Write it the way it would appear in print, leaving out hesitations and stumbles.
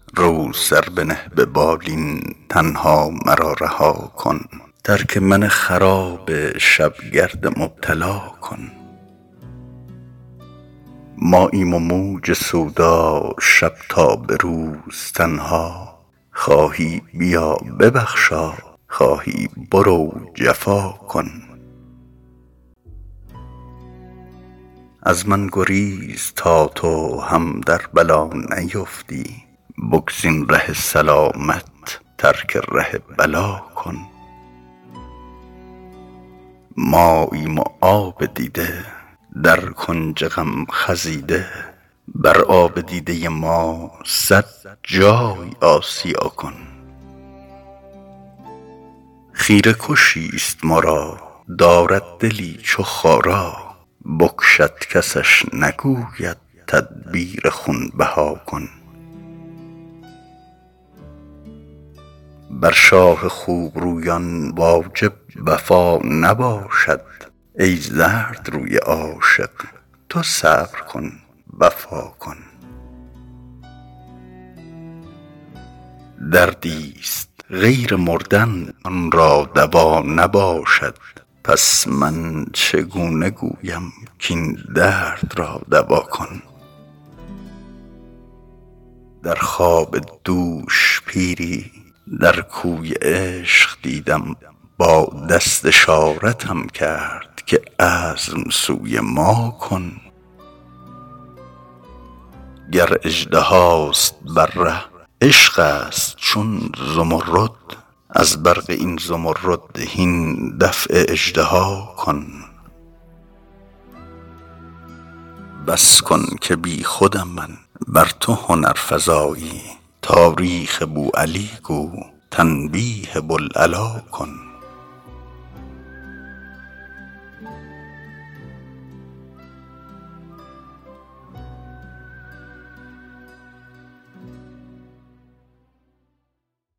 رو سر بنه به بالین تنها مرا رها کن. ترک من خراب شبگرد مبتلا کن. ماییم و موج سودا شب تا به روز تنها. خواهی بیا ببخشا، خواهی برو جفا کن. از من گریز تا تو هم در بلا نیفتی. بگزین ره سلامت ترک ره بلا کن. ماییم و آب دیده در کنج غم خزیده. بر آب دیده ما صد جای آسیا کن. خیره کشیست ما را دارد دلی چو خارا. بکشد کسش نگوید تدبیر خونبها کن. بر شاه خوبرویان واجب وفا نباشد. ای زردروی عاشق تو صبر کن وفا کن. دردیست غیر مردن آن را دوا نباشد. پس من چگونه گویم کاین درد را دوا کن. در خواب دوش پیری در کوی عشق دیدم. با دست اشارتم کرد که عزم سوی ما کن. گر اژدهاست بر ره عشق است چون زمرد. از برق این زمرد هین دفع اژدها کن. بس کن که بی خودم من بر تو هنر فزایی. تاریخ بوعلی گو تنبیه بوالعلا کن.